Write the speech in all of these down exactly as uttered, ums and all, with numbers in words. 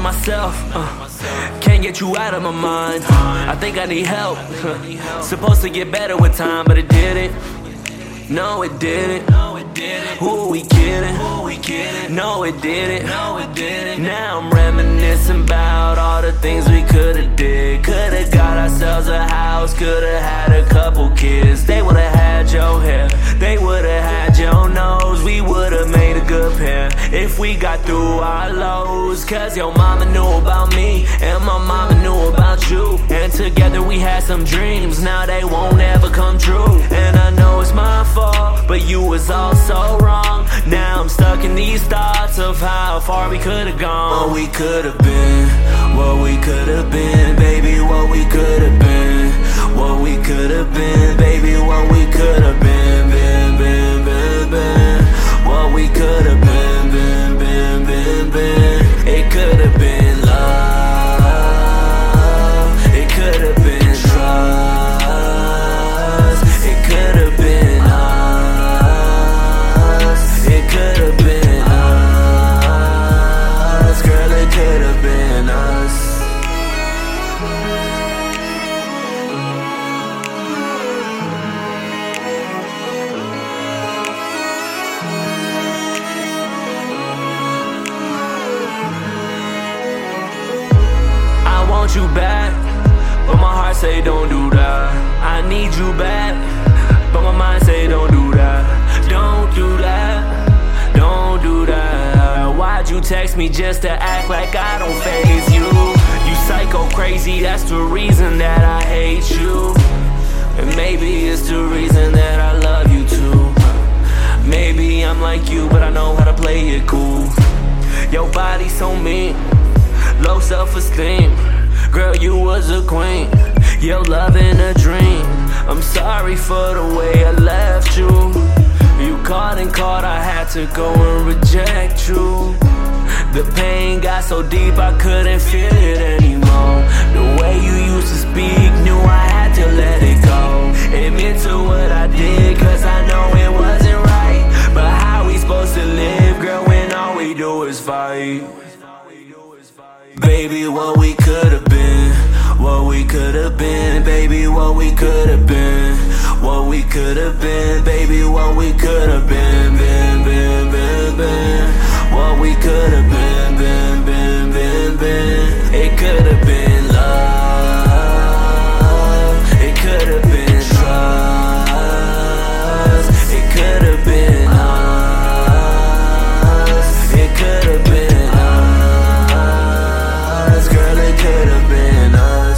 myself. Uh, can't get you out of my mind. I think I need help. Supposed to get better with time, but it didn't. No, it didn't. Who we kidding? No, it didn't. Now I'm reminiscing about all the things we could've did. Could've got ourselves a house, could've had a couple kids. They would've had your hair, they would've had your nose. We would've made a good pair if we got through our lows. Cause your mama knew about me, and my mama knew about you. And together we had some dreams, now they won't ever come true. And I know it's my fault, but you was all so wrong. Now I'm stuck in these thoughts of how far we could've gone. What we could've been, what we could've been, baby, what we could've been. What we could've been, baby, what we could've been, been, been, been, been. What we could've been, been, been, been, been. It could've been love, it could've been trust, it could've been us, it could've been us, girl, it could've been us. I want you back, but my heart say don't do that. I need you back, but my mind say don't do that. Don't do that, don't do that. Why'd you text me just to act like I don't faze you? You psycho crazy, that's the reason that I hate you. And maybe it's the reason that I love you too. Maybe I'm like you, but I know how to play it cool. Your body so mean, low self-esteem. Girl, you was a queen, your love in a dream. I'm sorry for the way I left you. You called and called, I had to go and reject you. The pain got so deep I couldn't feel it anymore. The way you used to speak, knew I had to let it go. Admit to what I did, cause I know it wasn't right. But how we supposed to live, girl, when all we do is fight? Baby, what we could've been, what we could've been, baby, what we could've been, what we could've been, baby, what we could've been, been, been, been, been, what we could've been, been, been, been, been. It could've been love, it could've been trust, it could've been us, it could've been. Girl, it could've been us.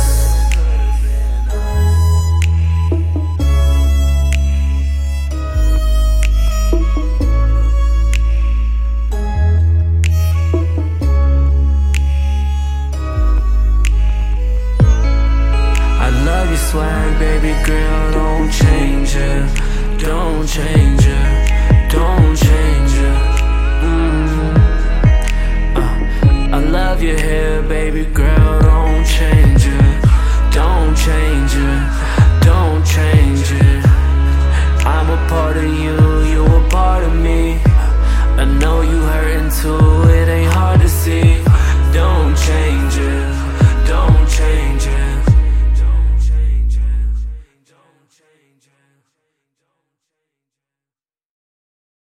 I love your swag, baby girl, don't change it. Don't change it, don't change it. Mm. I love your hair, baby girl, don't change it, don't change it.